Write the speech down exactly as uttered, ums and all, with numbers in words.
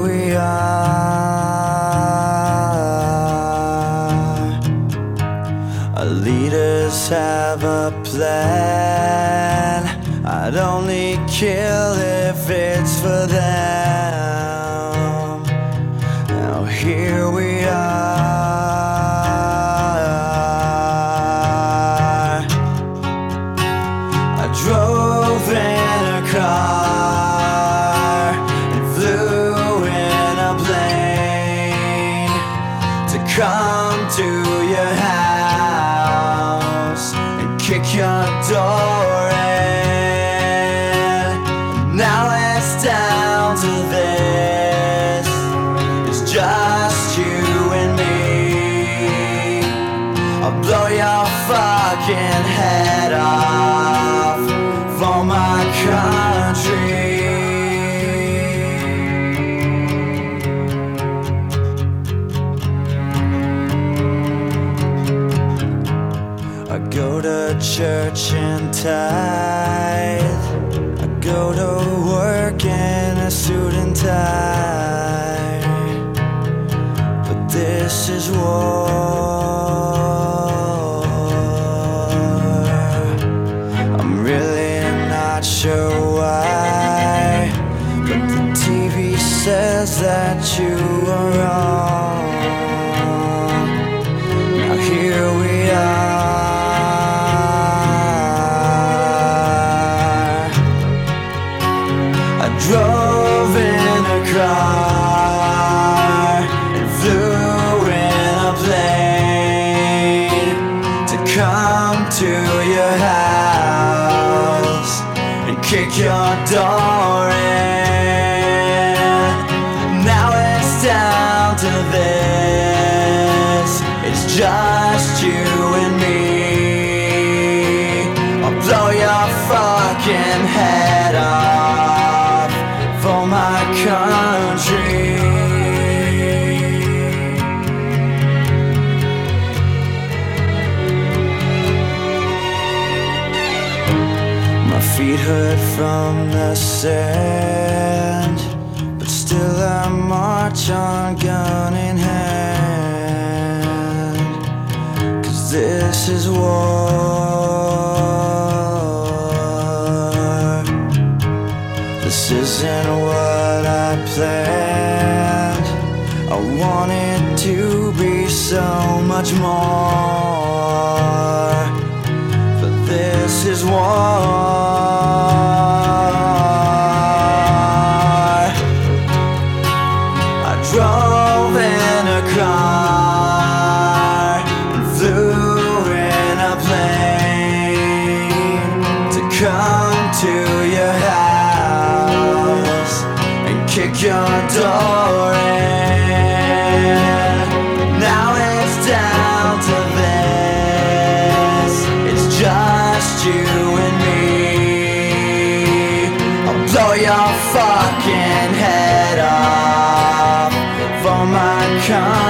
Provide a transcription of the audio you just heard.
we are. Our leaders have a plan. I'd only kill if it's for them. Now here we are. I drove in a car and flew in a plane to come to your house and kick your door in. Now it's down to this, it's just you and me. I'll blow your fucking head off for my country. I go to church and tithe. I go to work in a suit and tie. But this is war. I'm really not sure why, but the T V says that you are wrong. Now here we are. I drove in a car and flew in a plane to come to your house and kick your door in. Now it's down to this, it's just you and me. I'll blow your fucking head off for my country. My feet hurt from the sand, but still I march on gun in hand. 'Cause this is war. This isn't what I planned. I wanted to be so much more, but this is war. I drove in a car and flew in a plane to come to your house and kick your door in. Now it's down to this, it's just you and me. I'll blow your fucking head off for my country.